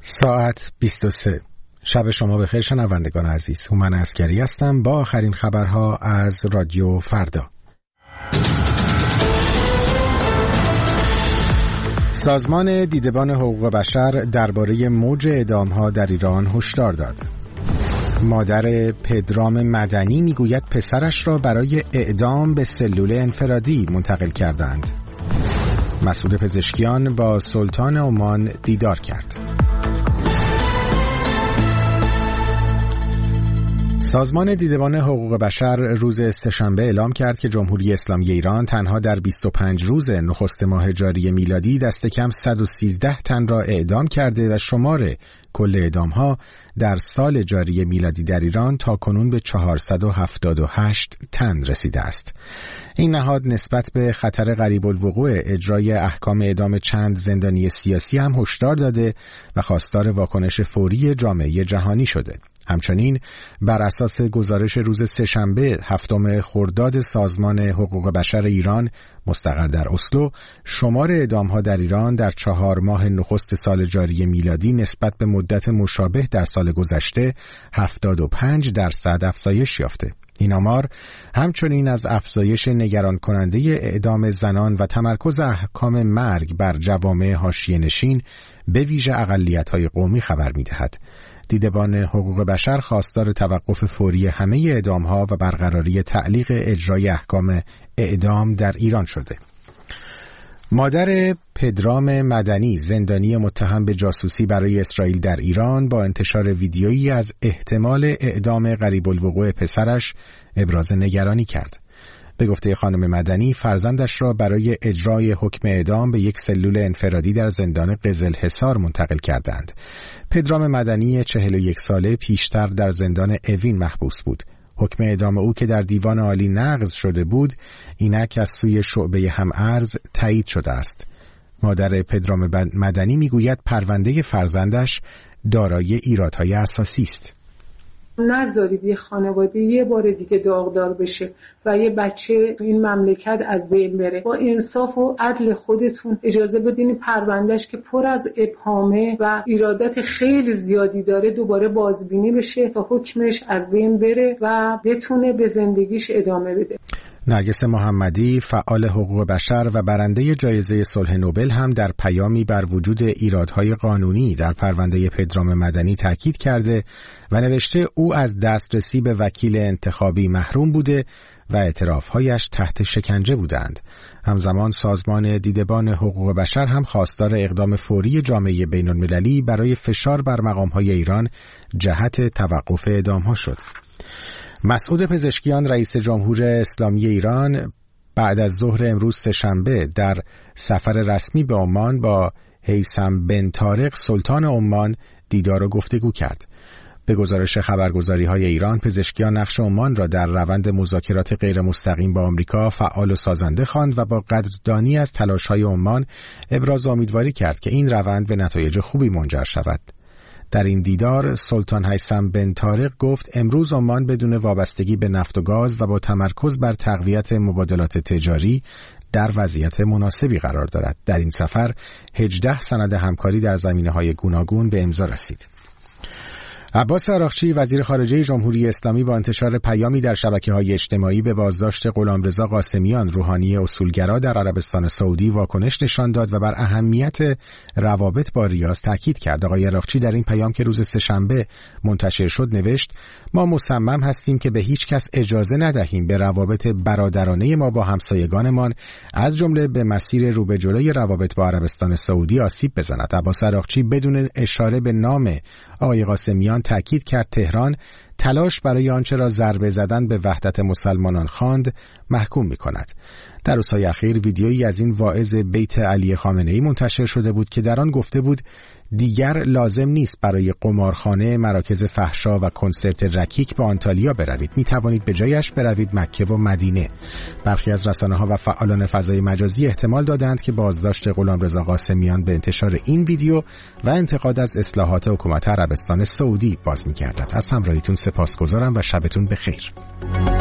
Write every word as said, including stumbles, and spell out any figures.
ساعت بیست و سه. شب شما بخیر شنوندگان عزیز. هومن عسکری هستم با آخرین خبرها از رادیو فردا. سازمان دیدبان حقوق بشر درباره موج اعدام‌ها در ایران هشدار داد. مادر پدرام مدنی میگوید پسرش را برای اعدام به سلول انفرادی منتقل کردند. مسئول پزشکیان با سلطان عمان دیدار کرد. سازمان دیدبان حقوق بشر روز سه‌شنبه اعلام کرد که جمهوری اسلامی ایران تنها در بیست و پنج روز نخست ماه جاری میلادی دست کم صد و سیزده تن را اعدام کرده و شمار کل اعدام‌ها در سال جاری میلادی در ایران تا کنون به چهارصد و هفتاد و هشت تن رسیده است. این نهاد نسبت به خطر قریب الوقوع اجرای احکام اعدام چند زندانی سیاسی هم هشدار داده و خواستار واکنش فوری جامعه جهانی شده. همچنین بر اساس گزارش روز سه‌شنبه هفتم خرداد سازمان حقوق بشر ایران مستقر در اسلو، شمار اعدام‌ها در ایران در چهار ماه نخست سال جاری میلادی نسبت به مدت مشابه در سال گذشته هفتاد و پنج درصد افزایش یافته. این آمار همچنین از افزایش نگران کننده اعدام زنان و تمرکز احکام مرگ بر جوامع حاشیه‌نشین به ویژه اقلیت‌های قومی خبر می‌دهد. دیدبان حقوق بشر خواستار توقف فوری همه اعدام‌ها و برقراری تعلیق اجرای احکام اعدام در ایران شده. مادر پدرام مدنی زندانی متهم به جاسوسی برای اسرائیل در ایران با انتشار ویدیویی از احتمال اعدام قریب الوقوع پسرش ابراز نگرانی کرد. به گفته خانم مدنی فرزندش را برای اجرای حکم اعدام به یک سلول انفرادی در زندان قزلحصار منتقل کردند. پدرام مدنی چهل و یک ساله پیشتر در زندان اوین محبوس بود. حکم اعدام او که در دیوان عالی نقض شده بود اینک از سوی شعبه هم‌ارز تایید شده است. مادر پدرام مدنی میگوید پرونده فرزندش دارای ایرادهای اساسی است. نذارید یه خانواده یه بار دیگه داغدار بشه و یه بچه این مملکت از بین بره. با انصاف و عدل خودتون اجازه بدین پروندهش که پر از ابهامه و ایرادات خیلی زیادی داره دوباره بازبینی بشه تا حکمش از بین بره و بتونه به زندگیش ادامه بده. نرگس محمدی فعال حقوق بشر و برنده جایزه صلح نوبل هم در پیامی بر وجود ایرادهای قانونی در پرونده پدرام مدنی تاکید کرده و نوشته او از دسترسی به وکیل انتخابی محروم بوده و اعترافهایش تحت شکنجه بودند. همزمان سازمان دیدبان حقوق بشر هم خواستار اقدام فوری جامعه بین‌المللی برای فشار بر مقام‌های ایران جهت توقف اعدام‌ها شد. مسعود پزشکیان رئیس جمهور اسلامی ایران بعد از ظهر امروز سه‌شنبه در سفر رسمی به عمان با هیثم بن طارق سلطان عمان دیدار و گفتگو کرد. به گزارش خبرگزاری‌های ایران پزشکیان نقش عمان را در روند مذاکرات غیر مستقیم با آمریکا فعال و سازنده خواند و با قدردانی از تلاش‌های عمان ابراز امیدواری کرد که این روند به نتایج خوبی منجر شود. در این دیدار سلطان هیثم بن طارق گفت امروز عمان بدون وابستگی به نفت و گاز و با تمرکز بر تقویت مبادلات تجاری در وضعیت مناسبی قرار دارد. در این سفر هجده سند همکاری در زمینه‌های گوناگون به امضا رسید. عباس آراغچی وزیر خارجه جمهوری اسلامی با انتشار پیامی در شبکه‌های اجتماعی به بازداشت غلامرضا قاسمیان روحانی اصولگرا در عربستان سعودی واکنش نشان داد و بر اهمیت روابط با ریاض تاکید کرد. آقای آراغچی در این پیام که روز سه‌شنبه منتشر شد نوشت: ما مصمم هستیم که به هیچ کس اجازه ندهیم به روابط برادرانه ما با همسایگانمان از جمله به مسیر رو به جلوی روابط با عربستان سعودی آسیب بزند. عباس آراغچی بدون اشاره به نام آقای قاسمیان تأکید کرد تهران تلاش برای آنچه را ضربه زدن به وحدت مسلمانان خواند محکوم می کند. در روزهای اخیر ویدیویی از این واعظ بیت علی خامنه‌ای منتشر شده بود که در آن گفته بود دیگر لازم نیست برای قمارخانه، مراکز فحشا و کنسرت رکیک به آنتالیا بروید. می توانید به جایش بروید مکه و مدینه. برخی از رسانه‌ها و فعالان فضای مجازی احتمال دادند که بازداشت غلامرضا قاسمیان به انتشار این ویدیو و انتقاد از اصلاحات حکومت عربستان سعودی باز می‌گردد. از همراهیتون سپاسگزارم و شبتون بخیر.